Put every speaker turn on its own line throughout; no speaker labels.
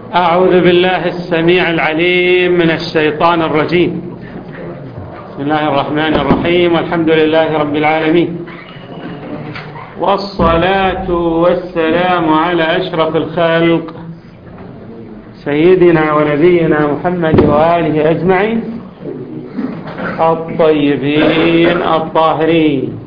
أعوذ بالله السميع العليم من الشيطان الرجيم. بسم الله الرحمن الرحيم، والحمد لله رب العالمين، والصلاة والسلام على أشرف الخلق سيدنا ونبينا محمد وآله أجمعين الطيبين الطاهرين،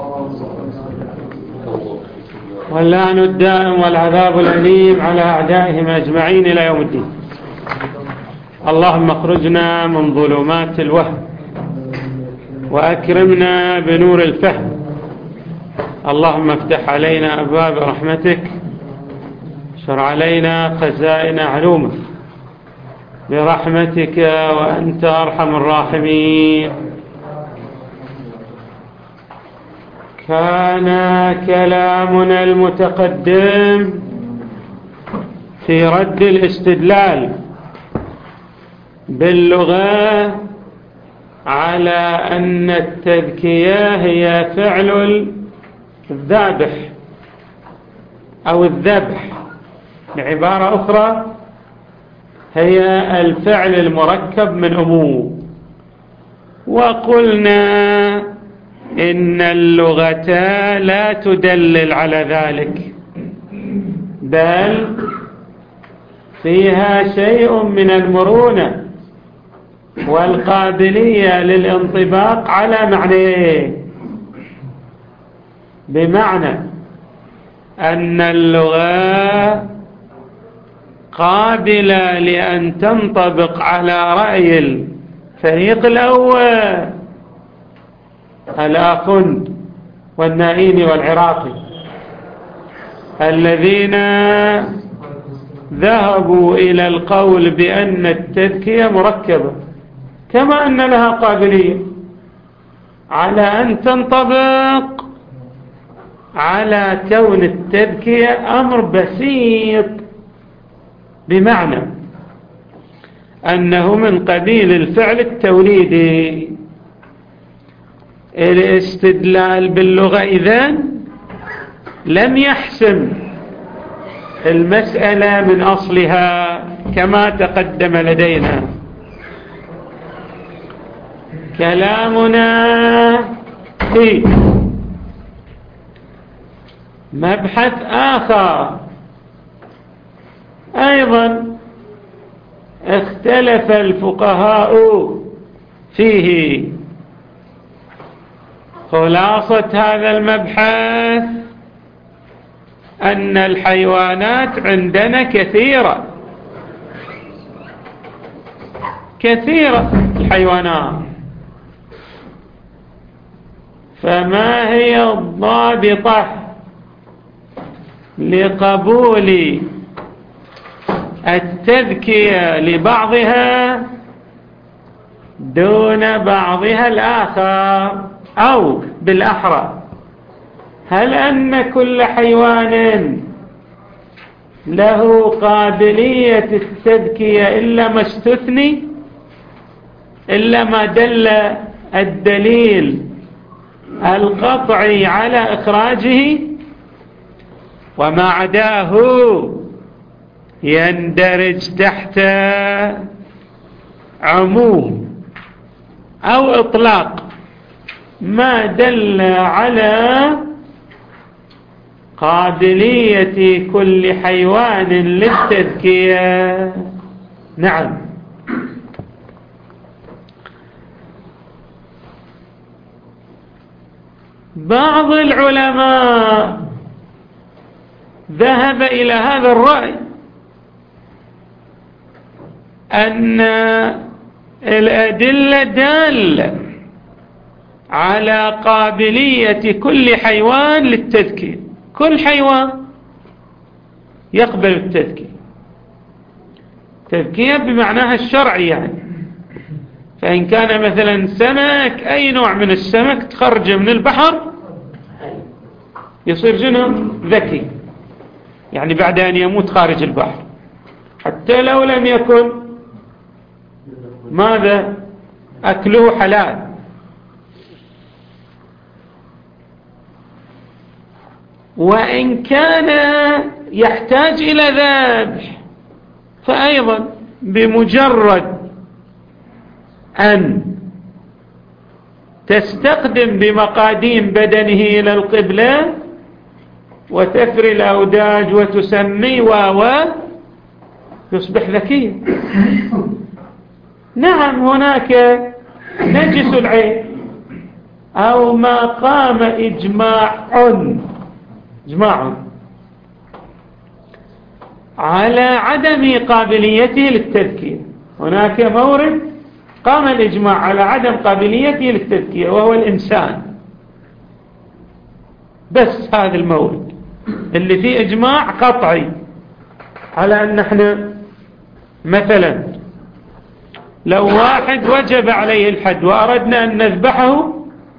واللعن الدائم والعذاب الأليم على أعدائهم أجمعين إلى يوم الدين. اللهم اخرجنا من ظلمات الوهم وأكرمنا بنور الفهم. اللهم افتح علينا أبواب رحمتك، شر علينا خزائن علومك برحمتك وأنت أرحم الراحمين. كان كلامنا المتقدم في رد الاستدلال باللغة على أن التذكية هي فعل الذابح أو الذبح، بعبارة أخرى هي الفعل المركب من أمور. وقلنا إن اللغة لا تدلل على ذلك، بل فيها شيء من المرونة والقابلية للانطباق على معنيه، بمعنى أن اللغة قابلة لأن تنطبق على رأي الفريق الأول الآخند والنائين والعراقي الذين ذهبوا إلى القول بأن التذكية مركبة، كما أن لها قابلية على أن تنطبق على كون التذكية أمر بسيط، بمعنى أنه من قبيل الفعل التوليدي. الاستدلال باللغة إذن لم يحسم المسألة من أصلها كما تقدم لدينا. كلامنا في مبحث آخر أيضا اختلف الفقهاء فيه. خلاصة هذا المبحث أن الحيوانات عندنا كثيرة الحيوانات، فما هي الضابطة لقبول التذكية لبعضها دون بعضها الآخر؟ أو بالأحرى، هل أن كل حيوان له قابلية التذكية إلا ما استثني، إلا ما دل الدليل القطعي على إخراجه، وما عداه يندرج تحت عموم أو إطلاق ما دل على قابلية كل حيوان للتذكية؟ نعم. بعض العلماء ذهب إلى هذا الرأي، أن الأدلة دالة على قابلية كل حيوان للتذكية، كل حيوان يقبل التذكية، تذكية بمعناها الشرعي يعني. فإن كان مثلا سمك، أي نوع من السمك تخرجه من البحر يصير جنه ذكي، يعني بعد أن يموت خارج البحر، حتى لو لم يكن ماذا أكله حلال. وإن كان يحتاج إلى ذبح فأيضا بمجرد أن تستقدم بمقاديم بدنه إلى القبلة وتفري الأوداج وتسمي يصبح ذكيا. نعم هناك نجس العين أو ما قام إجماع على عدم قابليته للتذكية. هناك مورد قام الإجماع على عدم قابليته للتذكية وهو الإنسان، بس هذا المورد اللي فيه إجماع قطعي على أن احنا مثلا لو واحد وجب عليه الحد وأردنا أن نذبحه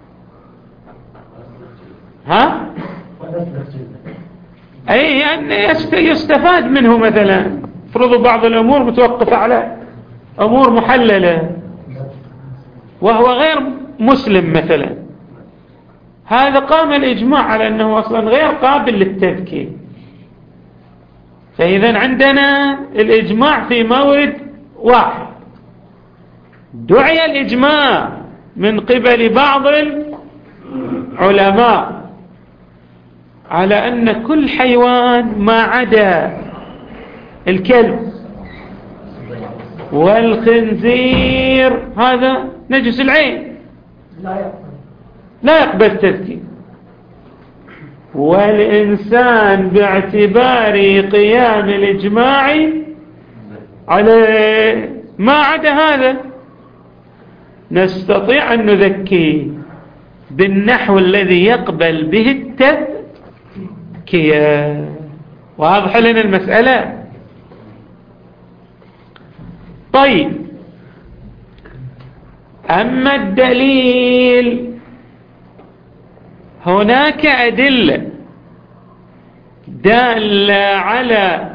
أي أن يستفاد منه. مثلا فرضوا بعض الأمور متوقفة على أمور محللة وهو غير مسلم مثلا، هذا قام الإجماع على أنه أصلا غير قابل للتذكير. فإذا عندنا الإجماع في مورد واحد. دعي الإجماع من قبل بعض العلماء على أن كل حيوان ما عدا الكلب والخنزير هذا نجس العين لا يقبل تذكير، والإنسان باعتبار قيام الإجماع على ما عدا هذا نستطيع أن نذكيه بالنحو الذي يقبل به التذكية. واضح لنا المسألة؟ طيب، أما الدليل هناك أدلة دالة على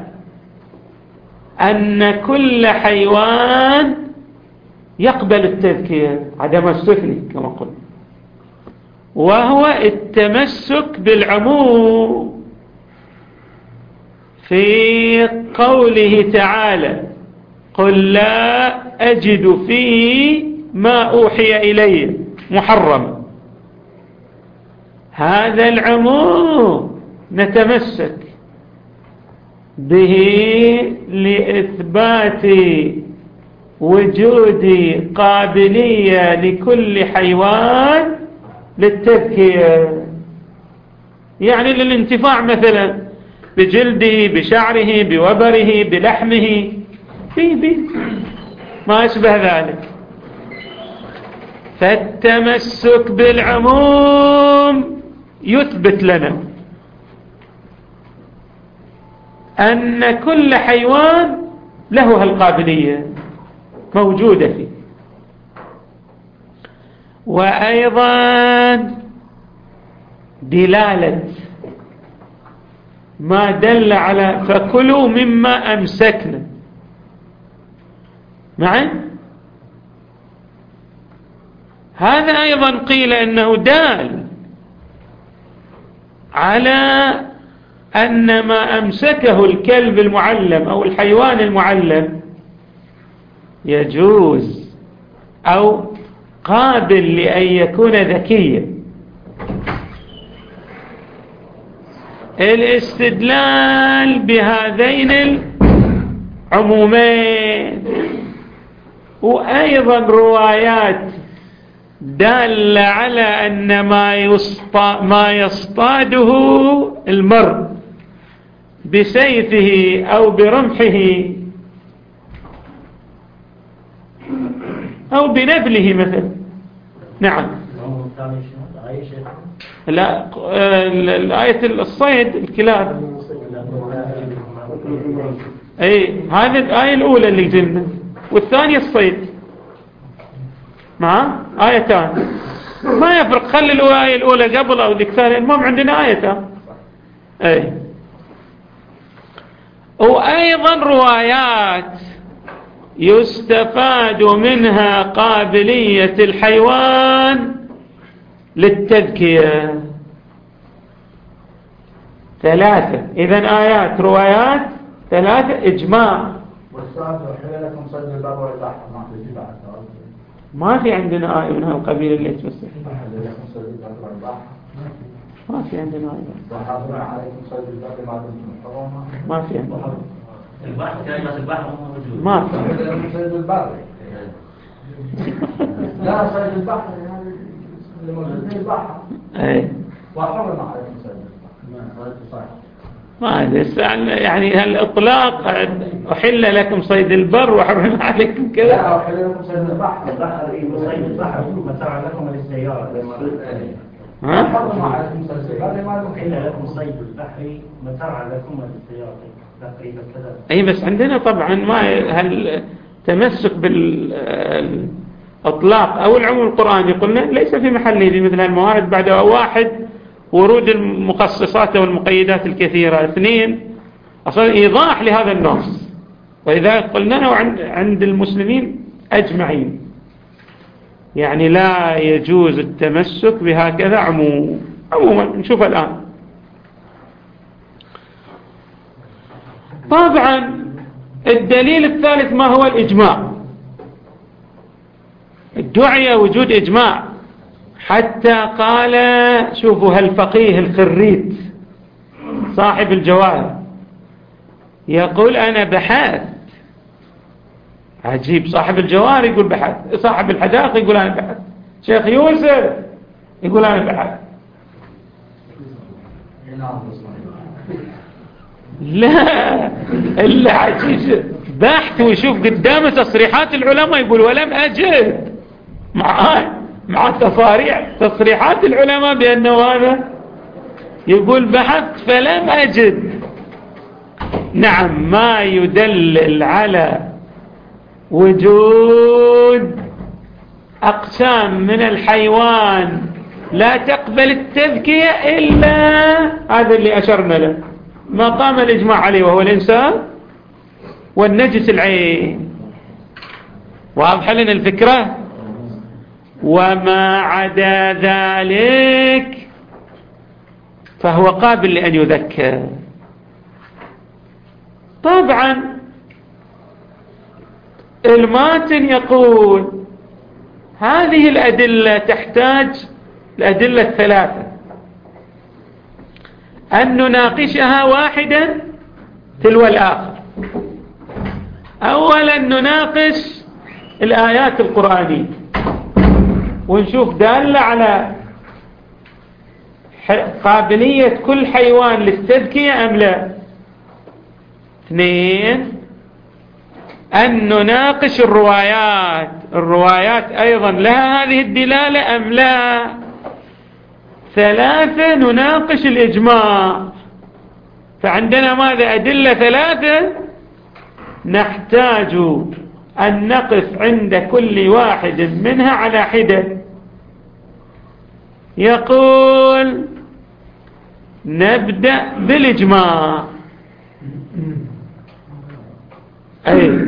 أن كل حيوان يقبل التذكية عدم السفلي كما قلنا، وهو التمسك بالعموم في قوله تعالى: قل لا أجد فيه ما أوحي إلي محرم. هذا العموم نتمسك به لإثبات وجود قابلية لكل حيوان للتذكية، يعني للانتفاع مثلا بجلده، بشعره، بوبره، بلحمه، ما أشبه ذلك. فالتمسك بالعموم يثبت لنا أن كل حيوان له هالقابلية موجودة فيه. وأيضا دلالة ما دل على فكلوا مما أمسكنا معا، هذا أيضا قيل أنه دال على أن ما أمسكه الكلب المعلم أو الحيوان المعلم يجوز أو قابل لأن يكون ذكيا. الاستدلال بهذين العمومين وأيضا روايات دالة على أن ما يصطاده المرء بسيفه أو برمحه أو بنبله مثلا. نعم، لا، الآية الصيد الكلاب، أي هذه الآية الأولى اللي جلنا، والثانية الصيد مع آيتان ما يفرق، خلي الآية الأولى قبل أو ذيك الثانية، المهم عندنا آيتان. أي وأيضا روايات يستفاد منها قابلية الحيوان للتذكية. 3 إذن آيات، روايات 3، إجماع
والسؤال وحل لكم صيد البر والبحر ما في بعد
ما في عندنا آية من هالقبيل اللي تمسك
وحل لكم صيد البر والبحر
ما في عندنا آية
وحرم عليكم صيد البر ما دمتم حرما
ما في عندنا
البحر كلمة البحر موجود
ما في
وحل لكم صيد البر لا صيد البحر اللي موجود في البحر
أي
وحرم عليكم صيد البحر
ما أدري يعني هالإطلاق أحل لكم صيد البر وحرم عليكم كذا
لا وحل لكم صيد البحر
صيد البحر متاع لكم للسيارة
حرم عليكم صيد البر ما دمتم
إلا لكم صيد البحر متاع لكم للسيارة تقريبا كذا.
أي بس عندنا طبعا ما هل تمسك بالإطلاق أو العموم القرآني قلنا ليس في محله في مثل هالموارد. بعد واحد ورود المخصصات والمقيدات الكثيرة. اثنين أصلا إيضاح لهذا النص. وإذا قلنا عند المسلمين أجمعين يعني لا يجوز التمسك بهكذا عموما نشوف الآن. طبعا الدليل الثالث ما هو الإجماع. الدعية وجود إجماع حتى قال شوفوا هالفقيه الخريت صاحب الجواهر يقول أنا بحثت. عجيب صاحب الجواهر يقول بحث. صاحب الحدائق يقول أنا بحث. شيخ يوسف يقول أنا بحث. لا إلا عجيب بحث ويشوف قدامه تصريحات العلماء يقول ولم أجد مع تصريحات العلماء بأنه هذا يقول بحثت فلم أجد. نعم ما يدلل على وجود أقسام من الحيوان لا تقبل التذكية إلا هذا اللي أشرنا له ما قام الإجماع عليه وهو الإنسان والنجس العين. واضح لنا الفكرة. وما عدا ذلك فهو قابل لأن يذكر. طبعا الماتن يقول هذه الأدلة تحتاج الأدلة الثلاثة أن نناقشها واحدا تلو الآخر. أولا نناقش الآيات القرآنية ونشوف دالة على قابلية كل حيوان للتذكية أم لا. اثنين أن نناقش الروايات أيضا لها هذه الدلالة أم لا. ثلاثة نناقش الإجماع. فعندنا ماذا أدلة ثلاثة نحتاج أن نقف عند كل واحد منها على حدة. يقول نبدأ بالإجماع. أي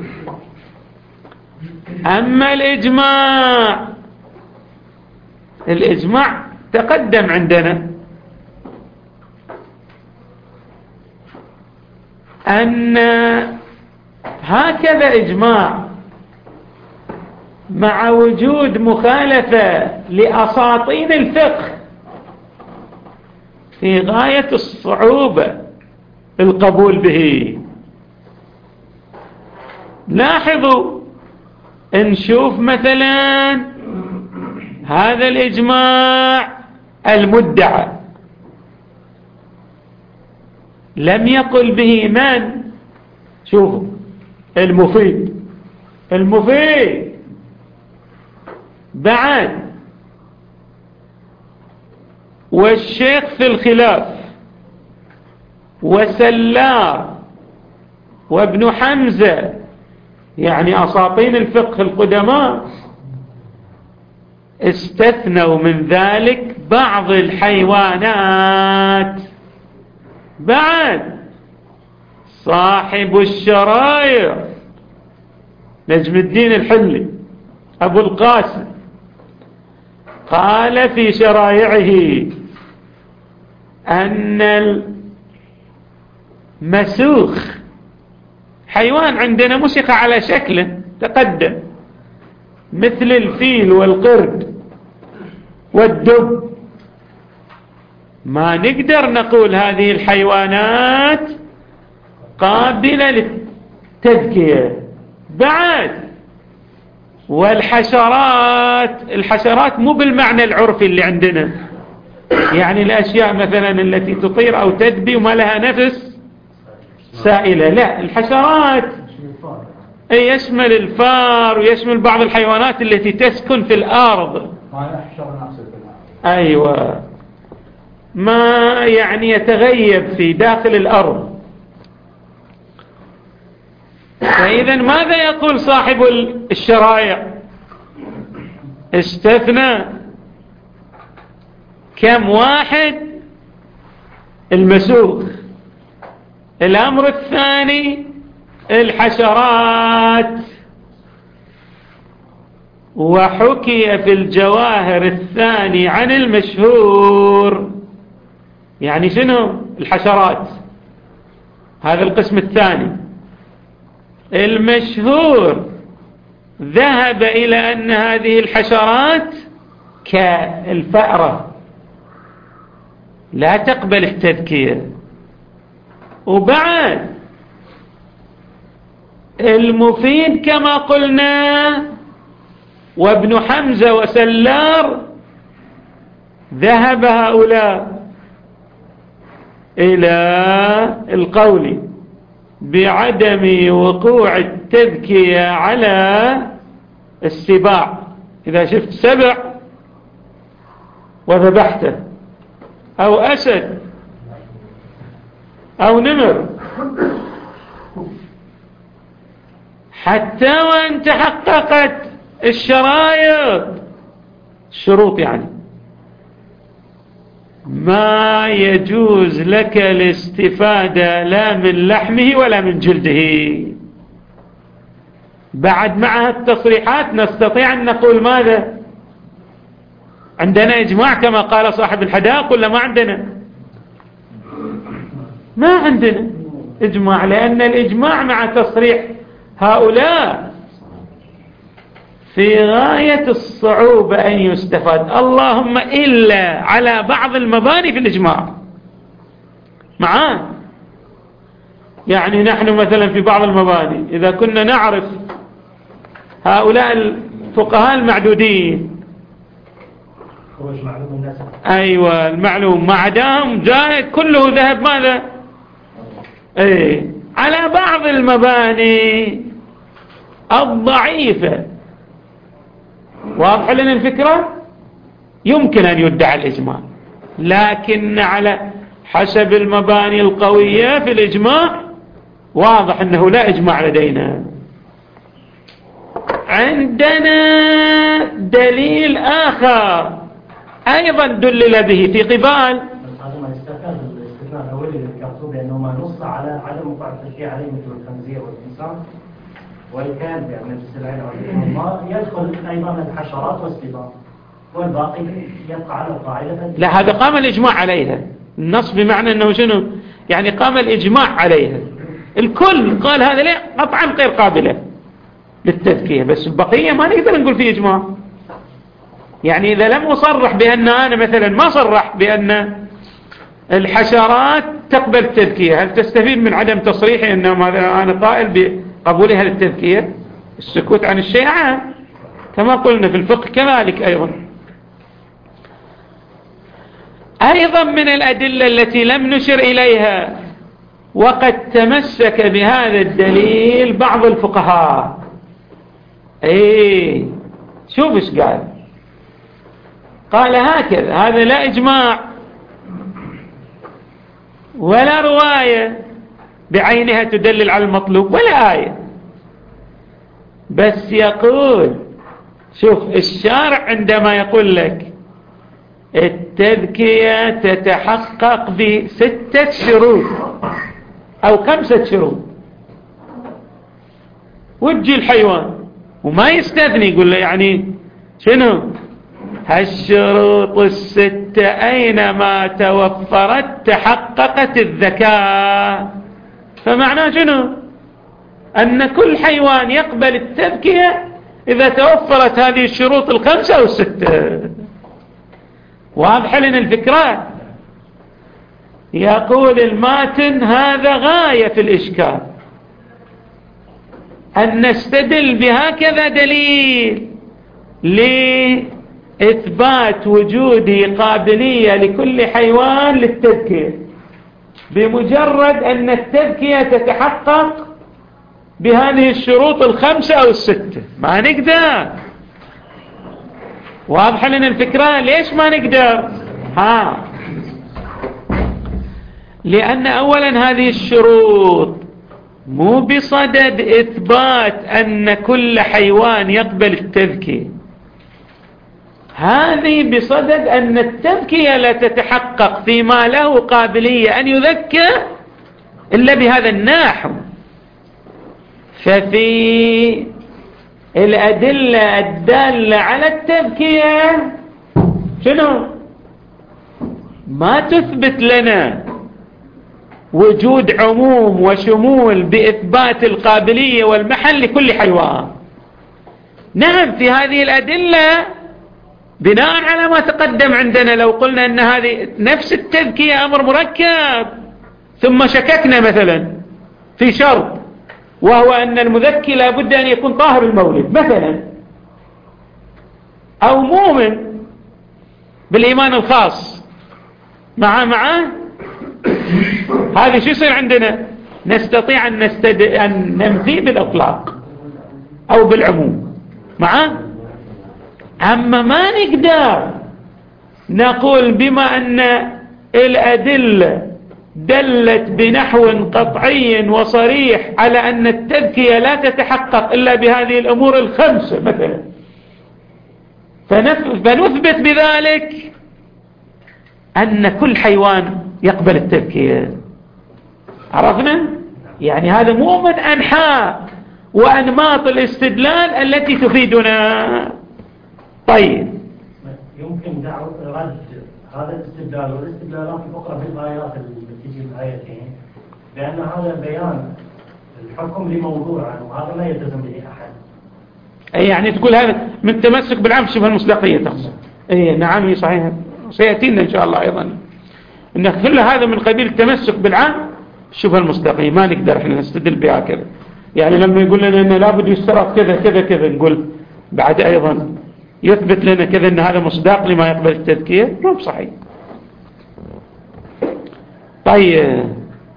أما الإجماع تقدم عندنا أن هكذا إجماع مع وجود مخالفة لأساطين الفقه في غاية الصعوبة القبول به. لاحظوا نشوف مثلا هذا الإجماع المدعى لم يقل به من؟ شوفوا المفيد بعد والشيخ في الخلاف وسلار وابن حمزة يعني أساطين الفقه القدماء استثنوا من ذلك بعض الحيوانات. بعد صاحب الشرايع نجم الدين الحلي أبو القاسم قال في شرايعه أن المسوخ حيوان عندنا مسخ على شكله تقدم مثل الفيل والقرد والدب، ما نقدر نقول هذه الحيوانات قابلة للتذكية. بعد والحشرات، الحشرات مو بالمعنى العرفي اللي عندنا، يعني الأشياء مثلا التي تطير أو تدبي وما لها نفس سائلة، لا، الحشرات يشمل الفار ويشمل بعض الحيوانات التي تسكن في الأرض. أيوة، ما يعني يتغيب في داخل الأرض. فإذا ماذا يقول صاحب الشرائع؟ استثنى كم واحد؟ المسوخ. الأمر الثاني الحشرات. وحكي في الجواهر الثاني عن المشهور، يعني شنو الحشرات؟ هذا القسم الثاني. المشهور ذهب إلى أن هذه الحشرات كالفأرة لا تقبل التذكير. وبعد المفيد كما قلنا وابن حمزة وسلار ذهب هؤلاء إلى القول بعدم وقوع التذكية على السباع. إذا شفت سبع وذبحته أو أسد أو نمر، حتى وأن تحققت الشروط يعني ما يجوز لك الاستفادة لا من لحمه ولا من جلده. بعد مع التصريحات نستطيع أن نقول ماذا؟ عندنا إجماع كما قال صاحب الحدائق ولا ما عندنا؟ ما عندنا إجماع، لأن الإجماع مع تصريح هؤلاء في غاية الصعوبة أن يستفاد، اللهم إلا على بعض المباني في الإجماع معاه. يعني نحن مثلا في بعض المباني إذا كنا نعرف هؤلاء الفقهاء المعدودين، أيوة المعلوم، ما عداهم جاء كله ذهب ماذا؟ على بعض المباني الضعيفة. واضح لنا الفكرة؟ يمكن أن يدعى الإجماع، لكن على حسب المباني القوية في الإجماع واضح أنه لا إجماع لدينا. عندنا دليل آخر أيضا دلل به في قبال
الاستثناء الأولي اللي ذكرته بأنه ما نص على عدم وقوع التشريع عليه مثل الخنزير والإنسان، وإن كان يعني نفس العلم رحمه الله يدخل أيضا الحشرات والسباع، والباقي يبقى على القاعدة.
لا، هذا قام الإجماع عليها، النص بمعنى أنه شنو؟ يعني قام الإجماع عليها، الكل قال هذا لا قطعا غير قابلة للتذكية، بس البقية ما نقدر نقول فيه إجماع. يعني إذا لم أصرح بأن أنا مثلا ما صرح بأن الحشرات تقبل التذكية، هل تستفيد من عدم تصريحي أن أنا قائل بقبولها للتذكية؟ السكوت عن الشيء عام كما قلنا في الفقه كذلك. أيضا من الأدلة التي لم نشر إليها وقد تمسك بهذا الدليل بعض الفقهاء. شوف ايش قال هكذا: هذا لا إجماع ولا رواية بعينها تدلل على المطلوب ولا آية، بس يقول شوف الشارع عندما يقول لك التذكية تتحقق ب6 شروط أو 5 شروط، وتجي الحيوان وما يستثني، يقول له يعني شنو هالشروط ال6 أينما توفرت تحققت الذكاء. فمعناه شنو؟ أن كل حيوان يقبل التذكية إذا توفرت هذه الشروط الخمسة أو الستة. واضح لنا الفكرة؟ يقول الماتن هذا غاية في الإشكال، أن نستدل بهكذا دليل لإثبات وجود قابلية لكل حيوان للتذكية بمجرد أن التذكية تتحقق بهذه الشروط الخمسة أو الستة. ما نقدر. واضح لنا الفكرة؟ ليش ما نقدر؟ لأن أولا هذه الشروط مو بصدد إثبات أن كل حيوان يقبل التذكية، هذه بصدد أن التذكية لا تتحقق فيما له قابلية أن يذكى إلا بهذا النحو. ففي الأدلة الدالة على التذكية شنو؟ ما تثبت لنا وجود عموم وشمول بإثبات القابلية والمحل لكل حيوان. نعم في هذه الأدلة بناء على ما تقدم عندنا لو قلنا أن هذه نفس التذكية أمر مركب ثم شككنا مثلا في شرط وهو أن المذكي لابد أن يكون طاهر المولد مثلا أو مؤمن بالإيمان الخاص معاه هذه شو يصير عندنا؟ نستطيع أن نمضي بالإطلاق أو بالعموم أما ما نقدر نقول بما أن الأدلة دلت بنحو قطعي وصريح على أن التذكية لا تتحقق إلا بهذه الأمور الخمسة مثلا فنثبت بذلك أن كل حيوان يقبل التذكية. عرفنا؟ يعني هذا مو من أنحاء وأنماط الاستدلال التي تفيدنا. طيب
يمكن دعوة رد هذا الاستدلال والاستدلالات الأخرى في الآيات اللي تجي الآيتين لأن هذا بيان الحكم لموضوع وهذا لا يلتزم به أحد.
أي يعني تقول هذا من تمسك بالعام شبه المصداقية تقصد. أي نعم صحيح سيأتينا إن شاء الله أيضا إن كل هذا من قبيل التمسك بالعام شبه المصداقية ما نقدر إحنا نستدل بها كذا. يعني لما يقول لنا إنه لابد يشترط كذا كذا كذا نقول بعد أيضا يثبت لنا كذا أن هذا مصداق لما يقبل التذكية مو صحيح. طيب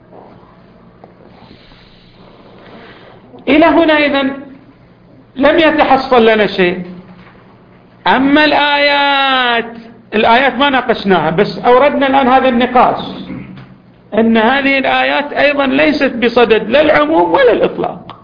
إلى هنا إذن لم يتحصل لنا شيء. أما الآيات ما ناقشناها بس أوردنا الآن هذا النقاش أن هذه الآيات أيضا ليست بصدد لا العموم ولا الإطلاق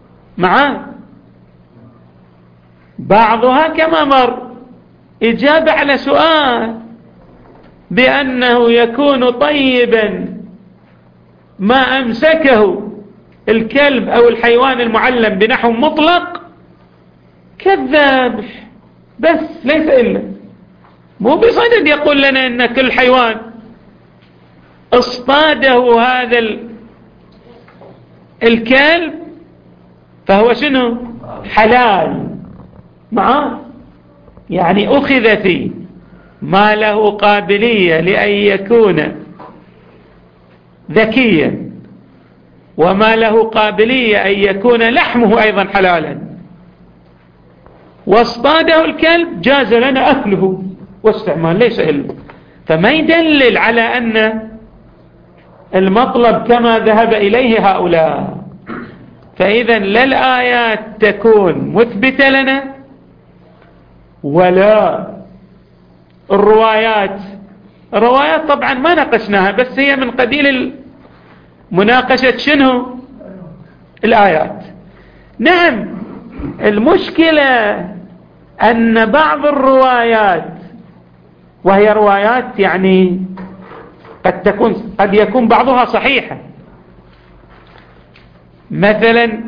بعضها كما مر إجابة على سؤال بأنه يكون طيبا ما أمسكه الكلب أو الحيوان المعلم بنحو مطلق كذاب بس ليس إلا مو بصدد يقول لنا إن كل حيوان اصطاده هذا الكلب فهو شنو حلال يعني أخذ فيه ما له قابلية لأن يكون ذكيا وما له قابلية أن يكون لحمه أيضا حلالا واصطاده الكلب جاز لنا أكله واستعمال ليس إلا. فما يدلل على أن المطلب كما ذهب إليه هؤلاء. فإذا لا الآيات تكون مثبتة لنا ولا الروايات طبعا ما ناقشناها بس هي من قبيل مناقشة شنو الآيات. نعم المشكلة أن بعض الروايات وهي روايات يعني قد يكون بعضها صحيحة مثلا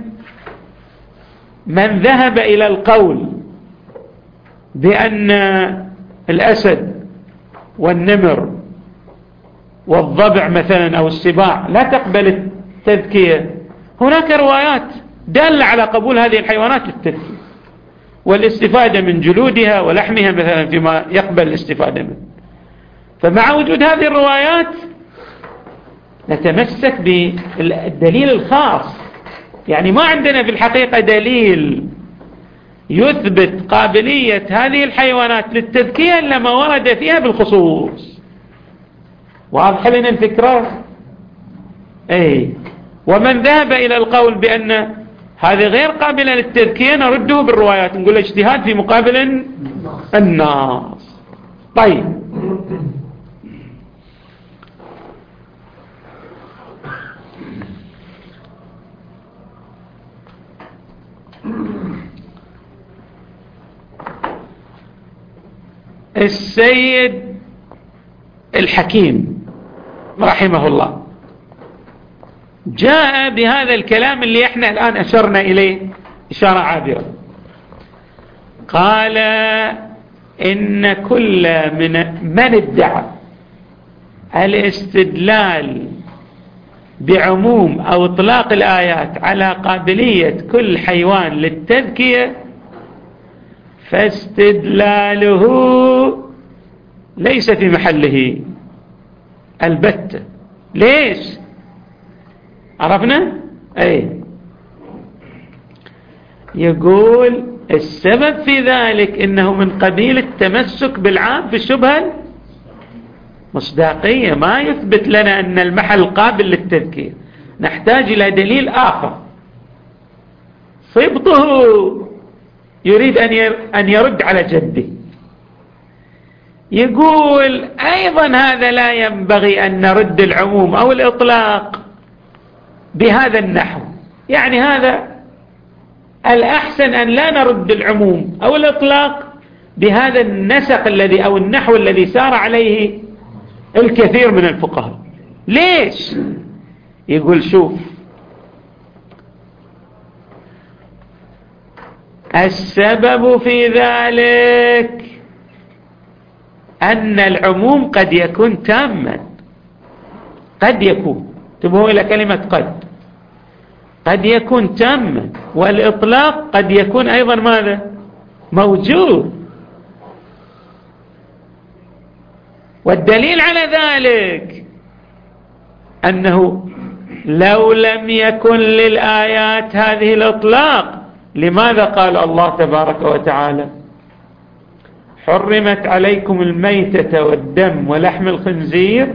من ذهب إلى القول بأن الأسد والنمر والضبع مثلا أو السباع لا تقبل التذكية هناك روايات دل على قبول هذه الحيوانات للتذكية والاستفادة من جلودها ولحمها مثلا فيما يقبل الاستفادة منه. فمع وجود هذه الروايات نتمسك بالدليل الخاص، يعني ما عندنا في الحقيقة دليل يثبت قابلية هذه الحيوانات للتذكية إلا ما ورد فيها بالخصوص. واضح لنا الفكرة؟ ومن ذهب إلى القول بأن هذه غير قابلة للتذكية نرده بالروايات، نقول اجتهاد في مقابل الناس. طيب، السيد الحكيم رحمه الله جاء بهذا الكلام اللي احنا الآن أشرنا إليه إشارة عابرة. قال إن كل من ادعى الاستدلال بعموم أو إطلاق الآيات على قابلية كل حيوان للتذكية فاستدلاله ليس في محله البتة. ليش؟ عرفنا؟ يقول السبب في ذلك إنه من قبيل التمسك بالعام بالشبهة المصداقية، ما يثبت لنا أن المحل قابل للتذكير، نحتاج إلى دليل آخر. صبته يريد أن يرد على جده، يقول أيضا هذا لا ينبغي أن نرد العموم أو الإطلاق بهذا النحو، يعني هذا الأحسن أن لا نرد العموم أو الإطلاق بهذا النسق الذي أو النحو الذي سار عليه الكثير من الفقهاء. ليش؟ يقول شوف، السبب في ذلك أن العموم قد يكون تاما، قد يكون، انتبهوا إلى كلمة قد يكون تاما، والإطلاق قد يكون أيضا ماذا؟ موجود. والدليل على ذلك أنه لو لم يكن للآيات هذه الإطلاق لماذا قال الله تبارك وتعالى حرمت عليكم الميتة والدم ولحم الخنزير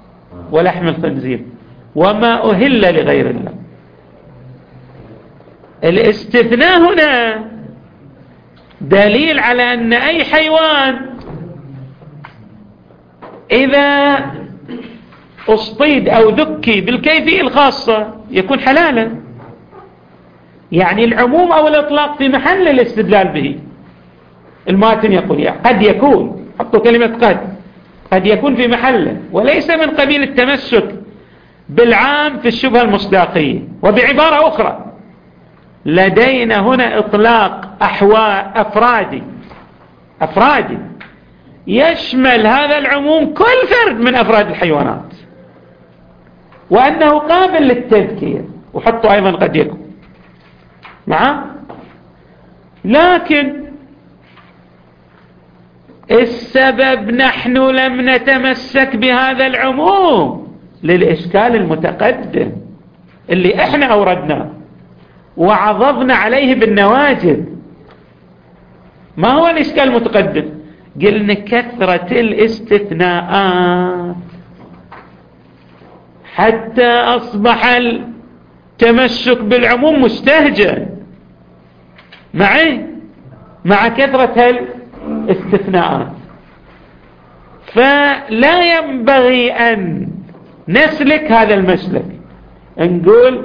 وما أهل لغير الله. الاستثناء هنا دليل على أن أي حيوان إذا اصطيد أو ذكي بالكيفية الخاصة يكون حلالا، يعني العموم أو الإطلاق في محل الاستدلال به. الماتن يقول يعني قد يكون، حطوا كلمة قد يكون في محله، وليس من قبيل التمسك بالعام في الشبهة المصداقية. وبعبارة أخرى لدينا هنا إطلاق أفرادي يشمل هذا العموم كل فرد من أفراد الحيوانات، وأنه قابل للتذكية، وحطوا أيضا قد يكون نعم. لكن السبب نحن لم نتمسك بهذا العموم للإشكال المتقدم اللي احنا أوردناه وعضضنا عليه بالنواجذ. ما هو الإشكال المتقدم؟ قلنا كثرة الاستثناءات حتى أصبح التمسك بالعموم مستهجن مع كثرة الاستثناءات. فلا ينبغي أن نسلك هذا المسلك، نقول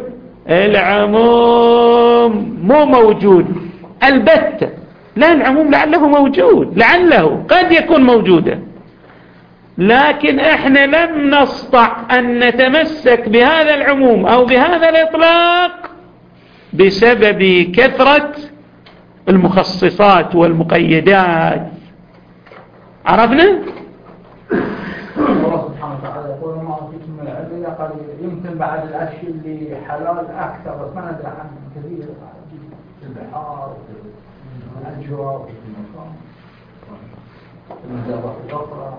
العموم مو موجود البتة، لا، العموم لعله موجود، لعله قد يكون موجودا، لكن احنا لم نستطع أن نتمسك بهذا العموم أو بهذا الإطلاق بسبب كثرة المخصصات والمقيدات. عرفنا؟
الله سبحانه وتعالى يقول ما أعطيكم من العدل قليلة، يمكن بعد الأشياء اللي حلال أكثر بس ما ندري عنها كثير في البحار وفي الأجواء وفي المكان المجالات الأخرى.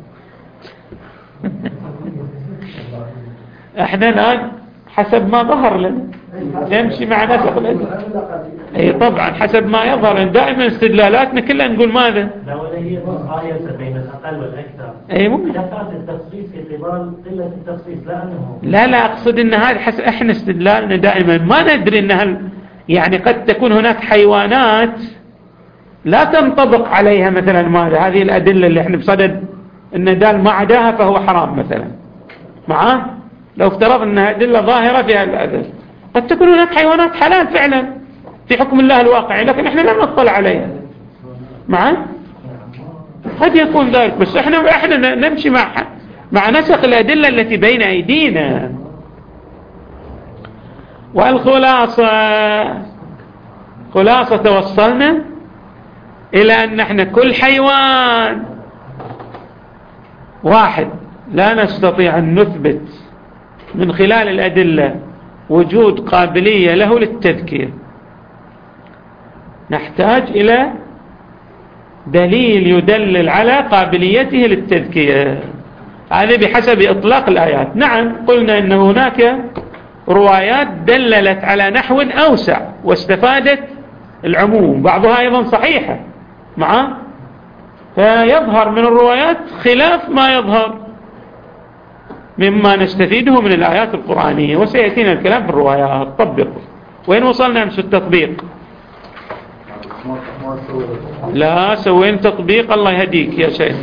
احنا الآن حسب ما ظهر لنا نمشي مع نسق الأدلة. اي طبعا حسب ما يظهر، دائما استدلالاتنا كلها نقول ماذا؟
لو هي مقايسة بين الأقل والأكثر.
اي ممكن.
كثرة التخصيص في قبال قلة التخصيص لأنه
لا أقصد ان هذا احنا استدلالنا دائما ما ندري انها يعني قد تكون هناك حيوانات لا تنطبق عليها مثلا ماذا هذه الأدلة اللي احنا بصدد ان دال ما عداها فهو حرام مثلا معاه. لو افترض انها أدلة ظاهرة في هذه الأدلة قد تكون هناك حيوانات حلال فعلا في حكم الله الواقعي لكن احنا لا نطلع عليها معاه. قد يكون ذلك بس احنا نمشي مع نسق الأدلة التي بين أيدينا. خلاصة توصلنا إلى أن احنا كل حيوان واحد لا نستطيع أن نثبت من خلال الأدلة وجود قابلية له للتذكير، نحتاج إلى دليل يدلل على قابليته للتذكير. هذا بحسب إطلاق الآيات. نعم قلنا أن هناك روايات دللت على نحو أوسع واستفادت العموم، بعضها أيضا صحيحة معه، فيظهر من الروايات خلاف ما يظهر مما نستفيده من الآيات القرآنية، وسيأتينا الكلام في الروايات. طبقوا. وين وصلنا أمس التطبيق؟ لا سوين تطبيق. الله يهديك يا شيخ.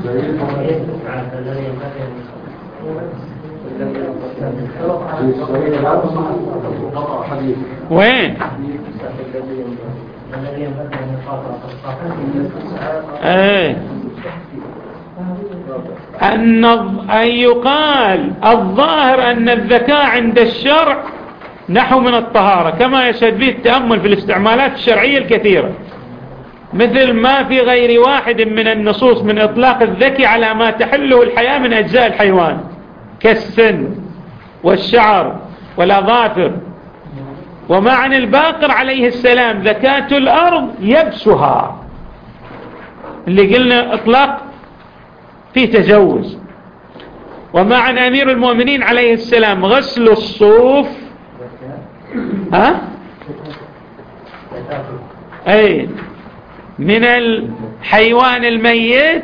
وين أن يقال الظاهر أن الذكاء عند الشرع نحو من الطهارة، كما يشهد به التأمل في الاستعمالات الشرعية الكثيرة، مثل ما في غير واحد من النصوص من إطلاق الذكي على ما تحله الحياة من أجزاء الحيوان كالسن والشعر والأظافر. وما عن الباقر عليه السلام ذكاة الأرض يبسها، اللي قلنا إطلاق فيه تجوز. وما عن أمير المؤمنين عليه السلام غسل الصوف أي من الحيوان الميت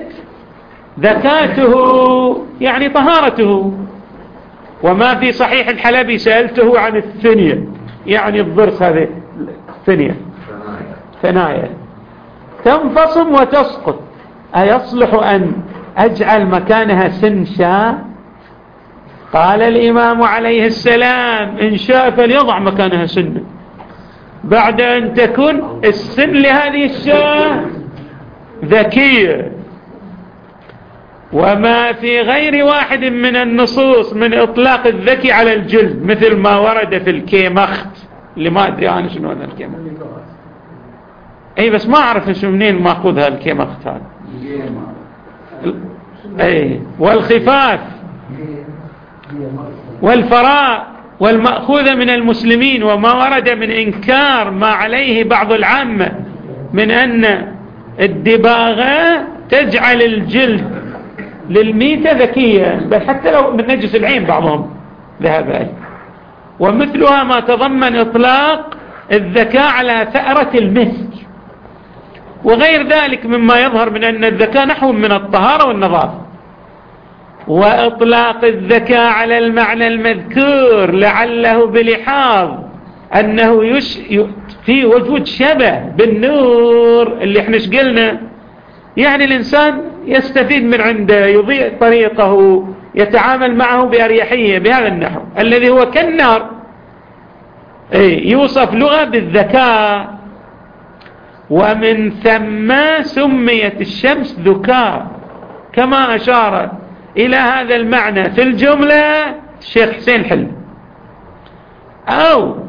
ذكاته يعني طهارته. وما في صحيح الحلبي سألته عن الثنية، يعني الضرس هذه الثنية ثنايا تنفصم وتسقط، أيصلح أن أجعل مكانها سن شاة؟ قال الإمام عليه السلام إن شاء فليضع مكانها سنة بعد أن تكون السن لهذه الشاة ذكية. وما في غير واحد من النصوص من إطلاق الذكي على الجلد، مثل ما ورد في الكيمخت اللي ما أدري أنا شنو هذا الكيمخت. أي بس ما أعرف شو منين ماخذها الكيمخت هذا. أي والخفاف والفراء والمأخوذة من المسلمين، وما ورد من إنكار ما عليه بعض العامة من أن الدباغة تجعل الجلد للميتة ذكية، بل حتى لو من نجس العين بعضهم ذهب إليه. ومثلها ما تضمن إطلاق الذكاء على ثأرة المسك وغير ذلك مما يظهر من أن الذكاء نحو من الطهارة والنظافة. وإطلاق الذكاء على المعنى المذكور لعله بلحاظ أنه في وجود شبه بالنور اللي احنا شقلنا، يعني الإنسان يستفيد من عنده، يضيء طريقه، يتعامل معه بأريحية بهذا النحو الذي هو كالنار. يوصف لغة بالذكاء. ومن ثم سميت الشمس ذكاء، كما أشار إلى هذا المعنى في الجملة الشيخ حسين حل. أو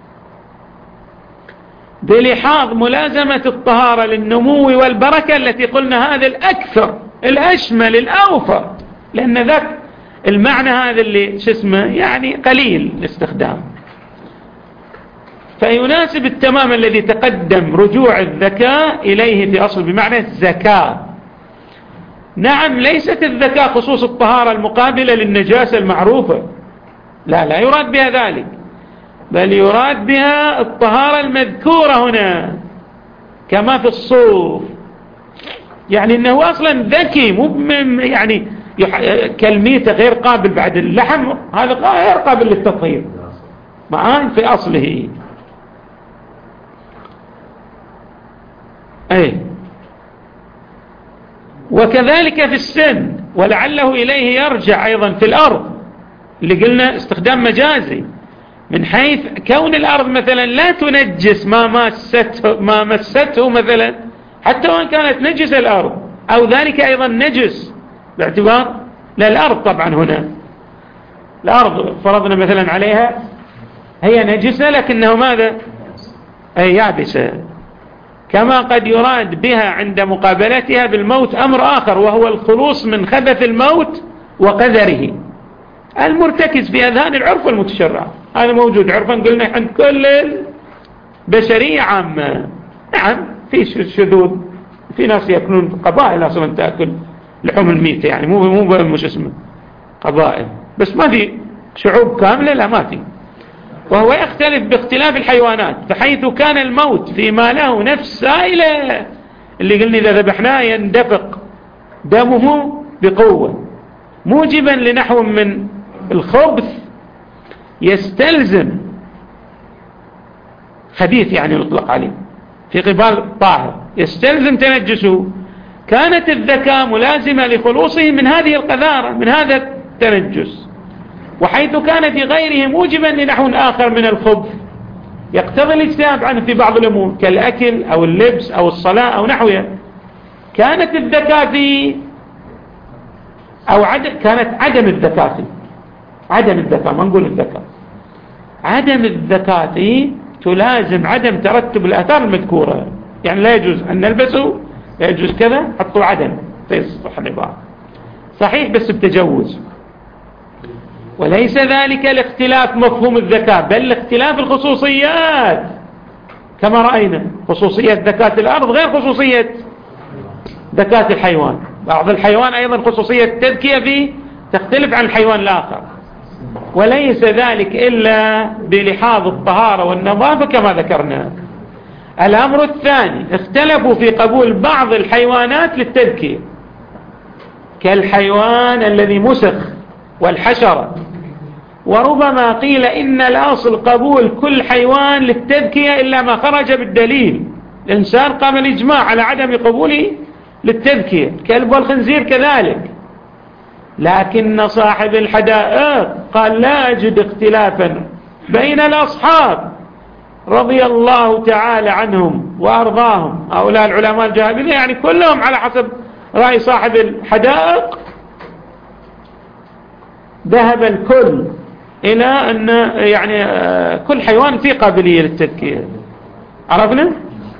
بلحاظ ملازمة الطهارة للنمو والبركة التي قلنا هذا الأكثر الأشمل الأوفر، لأن ذاك المعنى هذا اللي شو اسمه يعني قليل الاستخدام. فيناسب التمام الذي تقدم رجوع الذكاء إليه في أصل بمعنى الزكاة. نعم ليست الذكاء خصوص الطهارة المقابلة للنجاسة المعروفة، لا يراد بها ذلك، بل يراد بها الطهارة المذكورة هنا كما في الصوف، يعني أنه أصلا ذكي، مو يعني كالميتة غير قابل بعد اللحم، هذا غير قابل للتطهير معاه في أصله. أي وكذلك في السن، ولعله إليه يرجع أيضا في الأرض اللي قلنا استخدام مجازي، من حيث كون الأرض مثلا لا تنجس ما مسته مثلا، حتى وإن كانت نجس الأرض، أو ذلك أيضا نجس باعتبار لا الأرض طبعا هنا الأرض فرضنا مثلا عليها هي نجسة لكنه ماذا أي يابسة، كما قد يراد بها عند مقابلتها بالموت أمر آخر، وهو الخلوص من خبث الموت وقدره المرتكز في أذهان العرف والمتشرع. هذا موجود عرفا قلنا عند كل البشرية عامة. نعم في شذوذ، في ناس يأكلون قبائل أصلا تأكل لحوم الميتة، يعني مو مش اسمه قبائل، بس ما في شعوب كاملة، لا ما في. وهو يختلف باختلاف الحيوانات، فحيث كان الموت فيما له نفس سائلة اللي قلنا إذا ذبحناه يندفق دمه بقوة موجبا لنحو من الخبث يستلزم خبيث يعني يطلق عليه في قبال الطاهر يستلزم تنجسه، كانت الذكاء ملازمة لخلوصه من هذه القذارة من هذا التنجس، وحيث كان في غيره موجبا لنحو آخر من الخبث يقتضي الاجتناب عنه في بعض الأمور كالأكل أو اللبس أو الصلاة أو نحوها، كانت الذكاء في أو كانت عدم الذكاء ما نقول الذكاء، عدم الذكاء تلازم عدم ترتب الآثار المذكورة، يعني لا يجوز أن نلبسه، لا يجوز كذا، حطوا عدم تصح العبارة صحيح بس بتجوز. وليس ذلك لاختلاف مفهوم الذكاء، بل لاختلاف الخصوصيات، كما رأينا خصوصية ذكاء الأرض غير خصوصية ذكاء الحيوان، بعض الحيوان أيضا خصوصية التذكية فيه تختلف عن الحيوان الآخر، وليس ذلك إلا بلحاظ الطهارة والنظافة كما ذكرنا. الأمر الثاني اختلفوا في قبول بعض الحيوانات للتذكية كالحيوان الذي مسخ والحشرة، وربما قيل إن الأصل قبول كل حيوان للتذكية إلا ما خرج بالدليل، الإنسان قام الإجماع على عدم قبوله للتذكية، الكلب والخنزير كذلك، لكن صاحب الحدائق قال لا أجد اختلافا بين الأصحاب رضي الله تعالى عنهم وأرضاهم، هؤلاء العلماء الجاهلين يعني كلهم على حسب رأي صاحب الحدائق ذهب الكل إلى أن يعني كل حيوان فيه قابلية للتذكية، عرفنا؟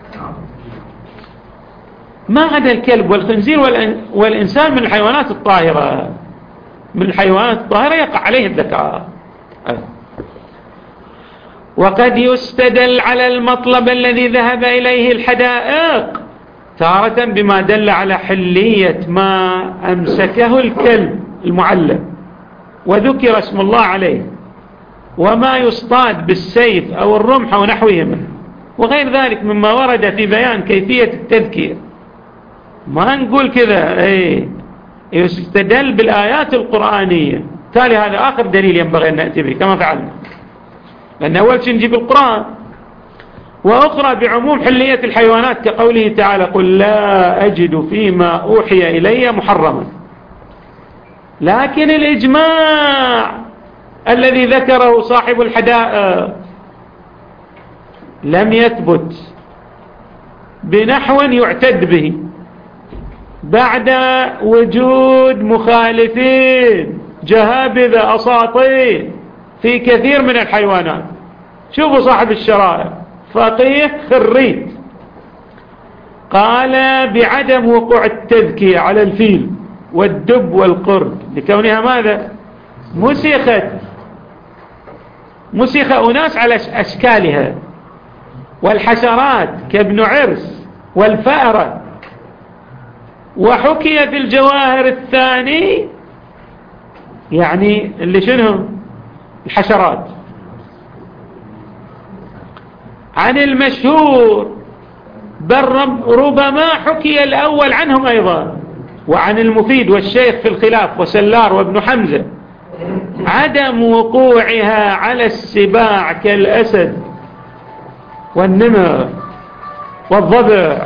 ما عدا الكلب والخنزير والإنسان من الحيوانات الطاهرة، يقع عليه الذكاء. وقد يستدل على المطلب الذي ذهب إليه الحدائق تارة بما دل على حلية ما أمسكه الكلب المعلم وذكر اسم الله عليه، وما يصطاد بالسيف أو الرمح ونحوه منه، وغير ذلك مما ورد في بيان كيفية التذكير. ما نقول كذا يستدل بالآيات القرآنية، تالي هذا آخر دليل ينبغي أن نأتي به كما فعلنا، لأن أول شيء نجيب القرآن، وأخرى بعموم حلية الحيوانات كقوله تعالى قل لا أجد فيما أوحي إلي محرما. لكن الإجماع الذي ذكره صاحب الحدائق لم يثبت بنحو يعتد به بعد وجود مخالفين جهابذة أساطين في كثير من الحيوانات. شوفوا صاحب الشرائع فقيه خريت قال بعدم وقوع التذكية على الفيل والدب والقرد لكونها ماذا مسخ أناس على أشكالها، والحشرات كابن عرس والفأرة. وحكي في الجواهر الثاني يعني اللي شنو الحشرات عن المشهور، بل ربما حكي الأول عنهم أيضا، وعن المفيد والشيخ في الخلاف وسلار وابن حمزة، عدم وقوعها على السباع كالأسد والنمر والضبع.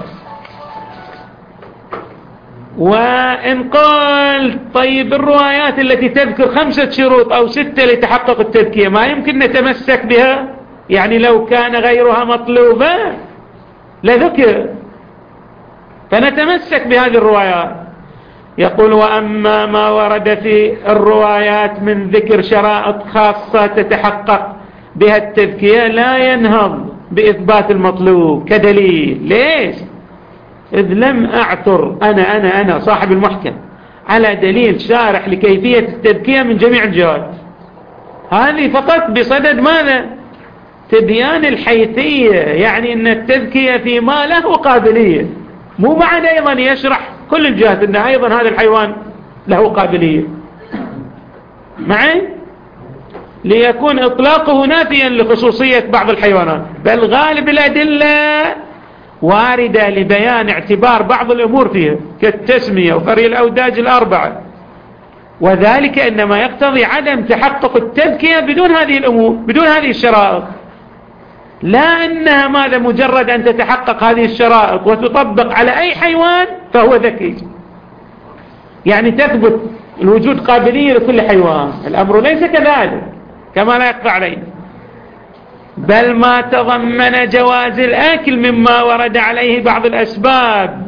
وإن قال طيب الروايات التي تذكر 5 شروط أو 6 لتحقق التذكية ما يمكن نتمسك بها، يعني لو كان غيرها مطلوبة لذكر، فنتمسك بهذه الروايات. يقول وأما ما ورد في الروايات من ذكر شرائط خاصة تتحقق بها التذكية لا ينهض بإثبات المطلوب كدليل. ليش؟ إذ لم أعثر أنا صاحب المحكم على دليل شارح لكيفية التذكية من جميع الجهات. هذه فقط بصدد ماذا؟ تبيان الحيثية، يعني أن التذكية فيما له قابلية، مو بعد أيضا يشرح كل الجهات أن أيضا هذا الحيوان له قابلية معي، ليكون إطلاقه نافيا لخصوصية بعض الحيوانات، بل غالب الأدلة واردة لبيان اعتبار بعض الأمور فيها كالتسمية وفري الأوداج الأربعة، وذلك إنما يقتضي عدم تحقق التذكية بدون هذه الأمور، بدون هذه الشرائط، لا أنها ماذا مجرد أن تتحقق هذه الشرائط وتطبق على أي حيوان فهو ذكي، يعني تثبت الوجود قابلية لكل حيوان. الأمر ليس كذلك كما لا يخفى عليه، بل ما تضمن جواز الأكل مما ورد عليه بعض الأسباب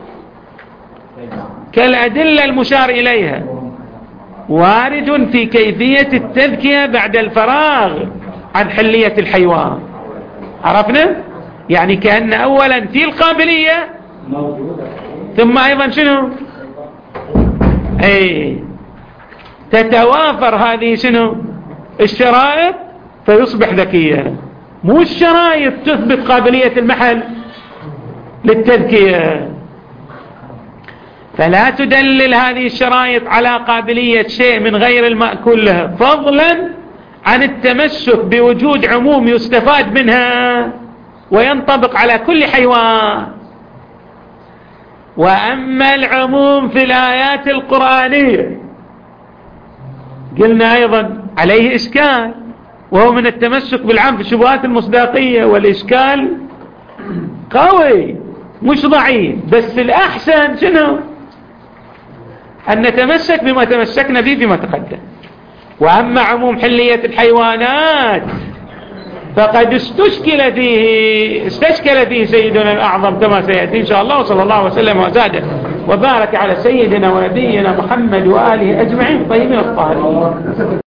كالأدلة المشار إليها وارد في كيفية التذكية بعد الفراغ عن حلية الحيوان. عرفنا؟ يعني كأن أولا في القابلية ثم أيضا شنو؟ تتوافر هذه شنو؟ الشرائط فيصبح ذكيا، مو الشرائط تثبت قابلية المحل للتذكية. فلا تدلل هذه الشرائط على قابلية شيء من غير المأكول لها، فضلا عن التمسك بوجود عموم يستفاد منها وينطبق على كل حيوان. وأما العموم في الآيات القرآنية قلنا أيضا عليه إشكال، وهو من التمسك بالعام في الشبهات المصداقية، والإشكال قوي مش ضعيف، بس الأحسن شنو؟ أن نتمسك بما تمسكنا به فيما تقدم. وأما عموم حلية الحيوانات فقد استشكل فيه سيدنا الأعظم كما سيأتي إن شاء الله، وصلى الله وسلم وزاد وبارك على سيدنا ونبينا محمد وآله أجمعين طيبين الطاهرين.